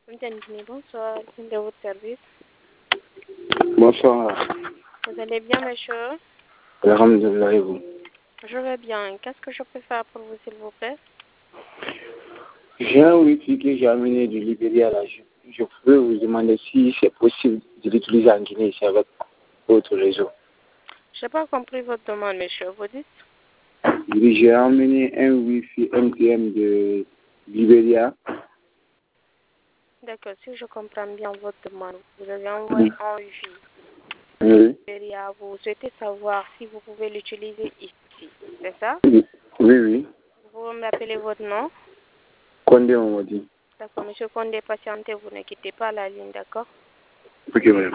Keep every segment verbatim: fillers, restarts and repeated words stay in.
Mtandini, bonsoir, de votre service. Bonsoir. Vous allez bien, monsieur? Alhamdulillah, et vous? Je vais bien. Qu'est-ce que je peux faire pour vous, s'il vous plaît? J'ai un wifi que j'ai amené du Libéria là. Je, je peux vous demander si c'est possible de l'utiliser en Guinée ici avec votre réseau. Je n'ai pas compris votre demande, monsieur. Vous dites? Oui, j'ai amené un wifi M T M de Libéria. D'accord, si je comprends bien votre demande, vous avez envoyé un wifi. Oui. Libéria, vous souhaitez savoir si vous pouvez l'utiliser ici, c'est ça? Oui, oui. Vous pouvez me rappeler votre nom? Condé, on m'a dit. D'accord, monsieur Condé, patientez, vous ne quittez pas la ligne, d'accord? Ok, madame.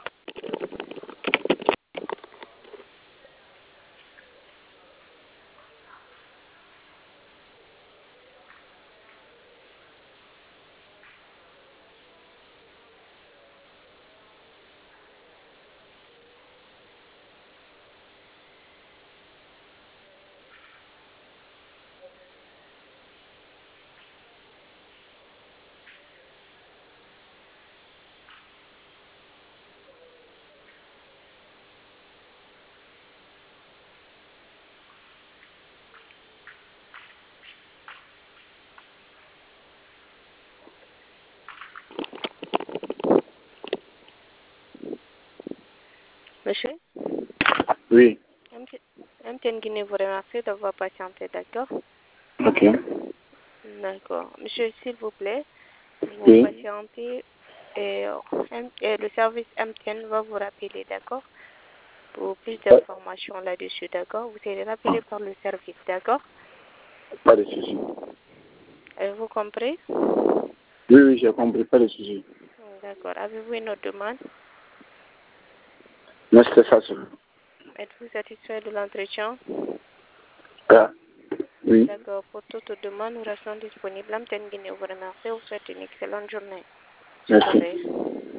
Monsieur? Oui. M T N Guinée vous remercie d'avoir patienté, d'accord? Ok. D'accord. Monsieur, s'il vous plaît, vous Oui. patientez et, et le service M T N va vous rappeler, d'accord? Pour plus d'informations là-dessus, d'accord? Vous serez rappelé par le service, d'accord? Pas de souci. Avez-vous compris? Oui, oui, j'ai compris. Pas de souci. D'accord. Avez-vous une autre demande? Non, c'était ça seulement. Êtes-vous satisfait de l'entretien? Ah, oui. D'accord. Pour toute demande, nous restons disponibles. M T N Guinée vous remercie. Vous souhaite une excellente journée. Merci. Désolé.